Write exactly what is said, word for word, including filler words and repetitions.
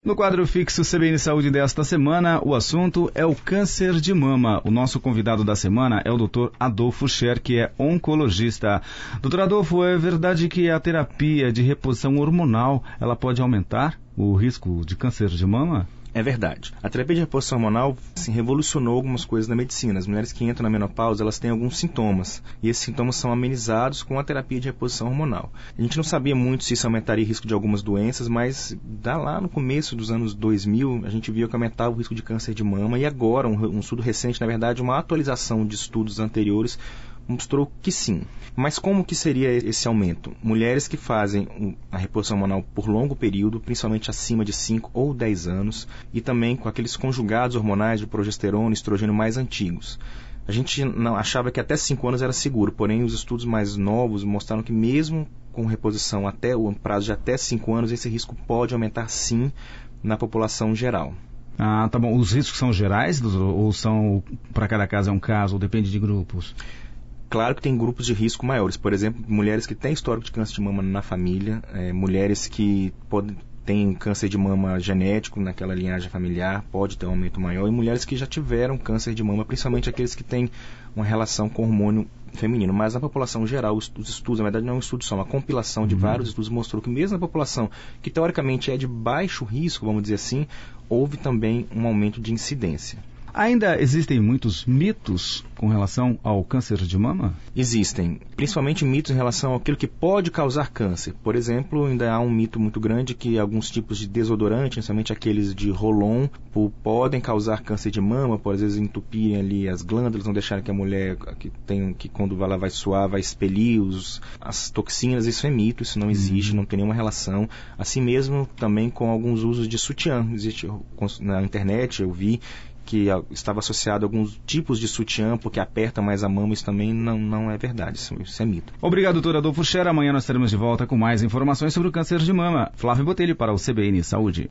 No quadro fixo C B N Saúde desta semana, o assunto é o câncer de mama. O nosso convidado da semana é o doutor Adolfo Scher, que é oncologista. doutor Adolfo, é verdade que a terapia de reposição hormonal, ela pode aumentar o risco de câncer de mama? É verdade. A terapia de reposição hormonal assim, revolucionou algumas coisas na medicina. As mulheres que entram na menopausa, elas têm alguns sintomas. E esses sintomas são amenizados com a terapia de reposição hormonal. A gente não sabia muito se isso aumentaria o risco de algumas doenças, mas da lá no começo dos anos dois mil, a gente viu que aumentava o risco de câncer de mama. E agora, um, um estudo recente, na verdade, uma atualização de estudos anteriores, mostrou que sim. Mas como que seria esse aumento? Mulheres que fazem a reposição hormonal por longo período, principalmente acima de cinco ou dez anos, e também com aqueles conjugados hormonais de progesterona e estrogênio mais antigos. A gente não achava que até cinco anos era seguro, porém os estudos mais novos mostraram que mesmo com reposição até o prazo de até cinco anos, esse risco pode aumentar sim na população geral. Ah, tá bom. Os riscos são gerais ou são para cada caso é um caso, ou depende de grupos? Claro que tem grupos de risco maiores, por exemplo, mulheres que têm histórico de câncer de mama na família, é, mulheres que podem têm câncer de mama genético naquela linhagem familiar, pode ter um aumento maior, e mulheres que já tiveram câncer de mama, principalmente aqueles que têm uma relação com hormônio feminino. Mas na população geral, os, os estudos, na verdade não é um estudo só, uma compilação de uhum. vários estudos mostrou que mesmo na população que teoricamente é de baixo risco, vamos dizer assim, houve também um aumento de incidência. Ainda existem muitos mitos com relação ao câncer de mama? Existem, principalmente mitos em relação àquilo que pode causar câncer. Por exemplo, ainda há um mito muito grande que alguns tipos de desodorante, principalmente aqueles de roll-on, podem causar câncer de mama, por às vezes entupirem ali as glândulas, não deixarem que a mulher, que, tem, que quando ela vai suar, vai expelir os, as toxinas. Isso é mito, isso não existe, uhum. não tem nenhuma relação. Assim mesmo também com alguns usos de sutiã. Existe na internet, eu vi, que estava associado a alguns tipos de sutiã, porque aperta mais a mama, isso também não, não é verdade, isso, isso é mito. Obrigado, doutor Adolfo Scher. Amanhã nós estaremos de volta com mais informações sobre o câncer de mama. Flávio Botelho para o C B N Saúde.